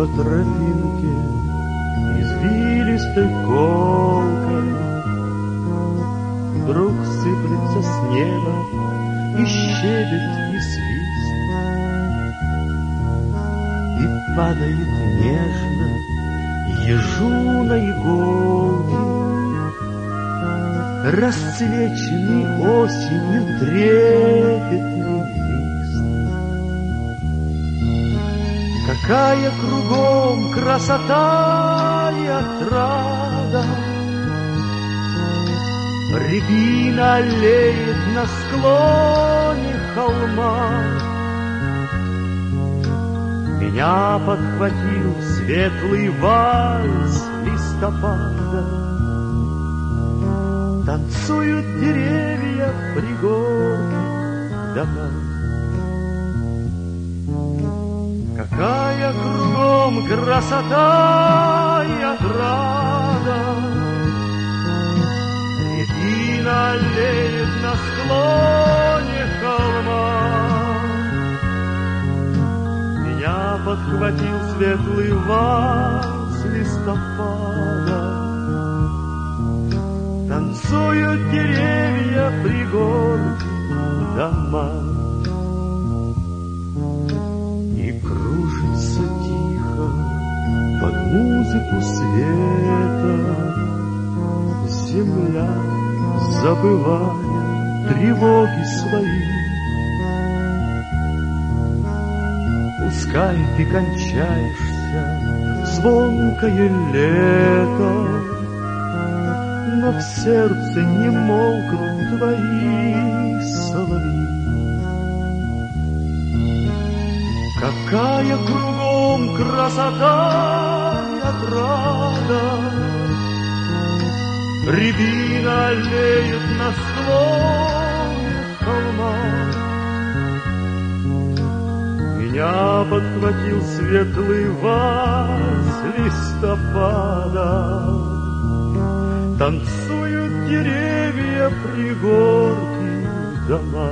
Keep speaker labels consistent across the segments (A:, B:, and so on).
A: по тропинке извилистой колкой вдруг сыплется с неба и щебет, и свист, и падает нежно ежу на иголки, расцвеченный осенью трепетный лист. Какая кругом красота и отрада! Рябина аллеет на склоне холма. Меня подхватил светлый вальс листопада. Танцуют деревья в пригорке дома. Какая кругом красота и отрада! Рябина аллеет на склоне холма. Меня подхватил светлый вальс листопада. Танцуют деревья, пригорки, дома. И кружится тихо под музыку света земля, забывая тревоги свои. Пускай ты кончаешься, звонкое лето, но в сердце не молкнут твои соловьи. Какая кругом красота и отрада! Рябина аллеет на склоне холма. Меня подхватил светлый вальс листопада. Танцуют деревья, пригорки, дома.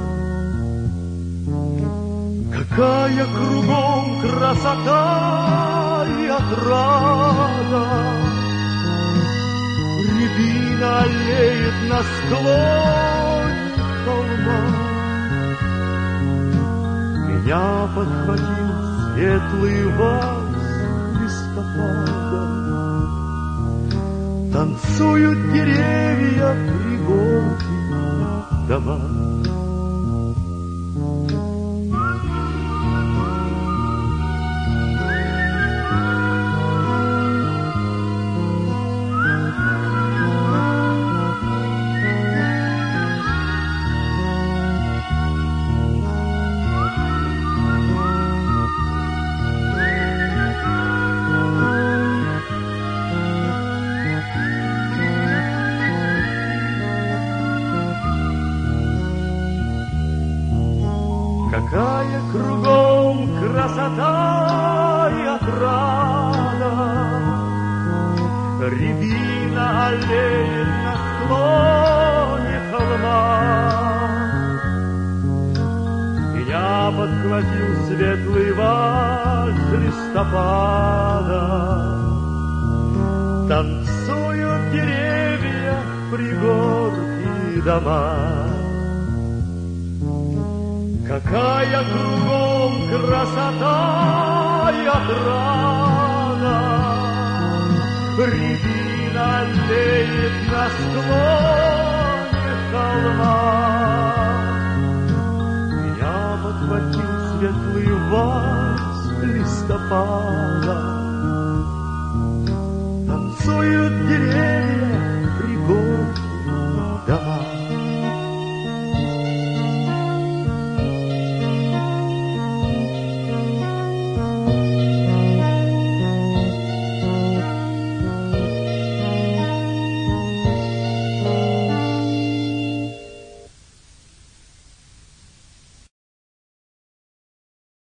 A: Какая кругом красота и отрада! Рябина аллеет на склоне холма. Меня подхватил светлый вальс листопада. Танцуют деревья, пригорки, дома. Какая кругом красота и отрада! Рябина аллеет на склоне холма. Меня подхватил светлый вальс листопада. Танцуют деревья, пригорки, дома. Какая кругом красота и отрада! Рябина аллеет на склоне холма. Меня подхватил светлый вальс листопада. Танцуют деревья,